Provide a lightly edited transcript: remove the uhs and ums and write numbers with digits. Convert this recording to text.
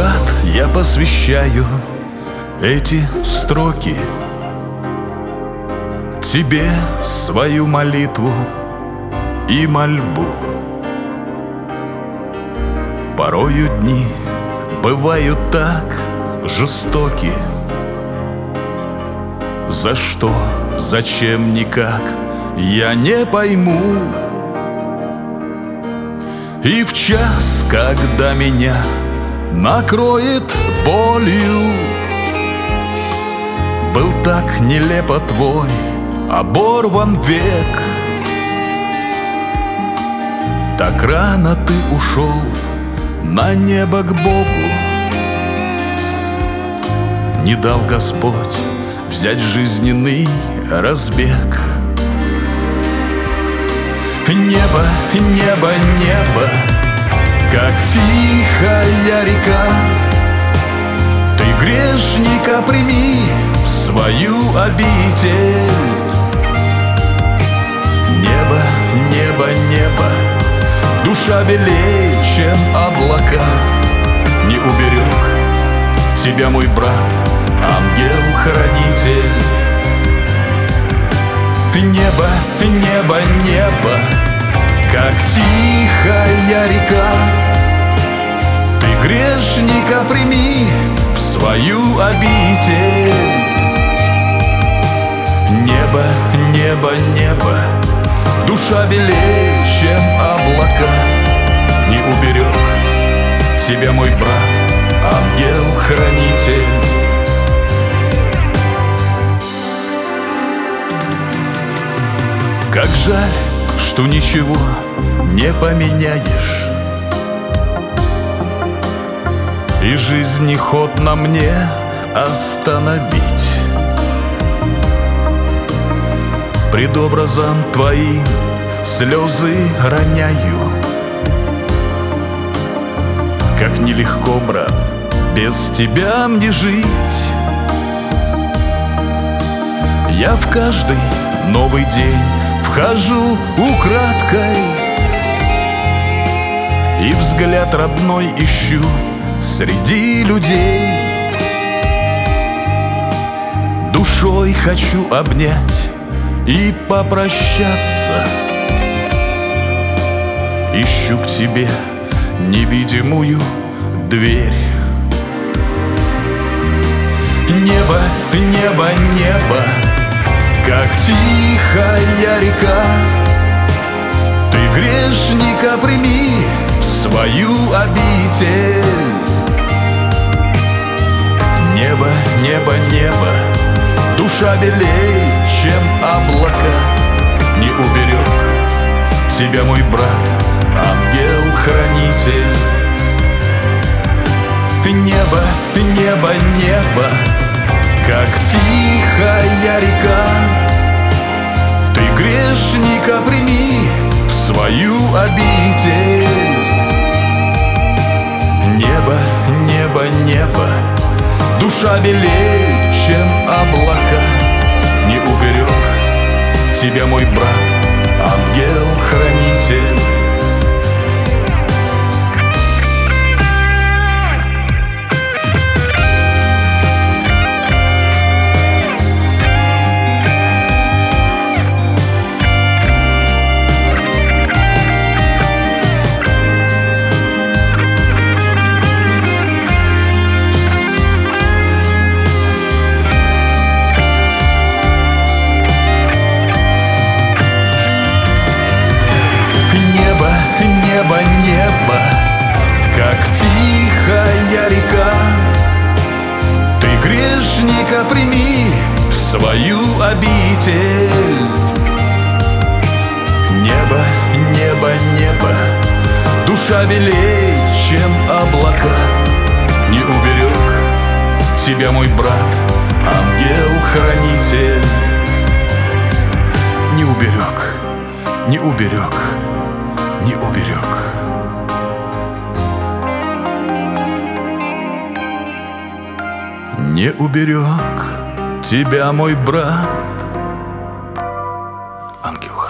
брат, я посвящаю эти строки тебе, свою молитву и мольбу. Порою дни бывают так жестоки. За что, зачем, никак я не пойму. И в час, когда меня накроет болью, был так нелепо твой оборван век. Так рано ты ушел на небо к Богу. Не дал Господь взять жизненный разбег. Небо, небо, небо, как тихая река, ты грешника прими в свою обитель. Небо, небо, небо, душа белей, чем облака. Не уберег тебя мой брат, ангел-хранитель. Небо, небо, небо, как тихая река, ты грешника прими в свою обитель. Небо, небо, небо, душа белее, чем облака. Не уберег тебя мой брат, ангел-хранитель. Как жаль, что ничего не поменяешь, и жизни ход на мне остановить. Пред образом твоим слезы роняю. Как нелегко, брат, без тебя мне жить. Я в каждый новый день вхожу украдкой и взгляд родной ищу среди людей. Душой хочу обнять и попрощаться. Ищу к тебе невидимую дверь. Небо, небо, небо, как тихая река, ты грешника прими в свою обитель. Небо, небо, небо, душа белей, чем облака. Не уберег тебя мой брат, ангел-хранитель. Небо, небо, небо, как тихая река, ты грешника прими в свою обитель. Небо, небо, небо, душа белее, чем облака. Не уберег тебя мой брат, ангел-хранитель. Небо, небо, как тихая река, ты грешника прими в свою обитель. Небо, небо, небо, душа белей, чем облака. Не уберег тебя мой брат, ангел-хранитель. Не уберег, не уберег, не уберег. Не уберег тебя мой брат, ангел.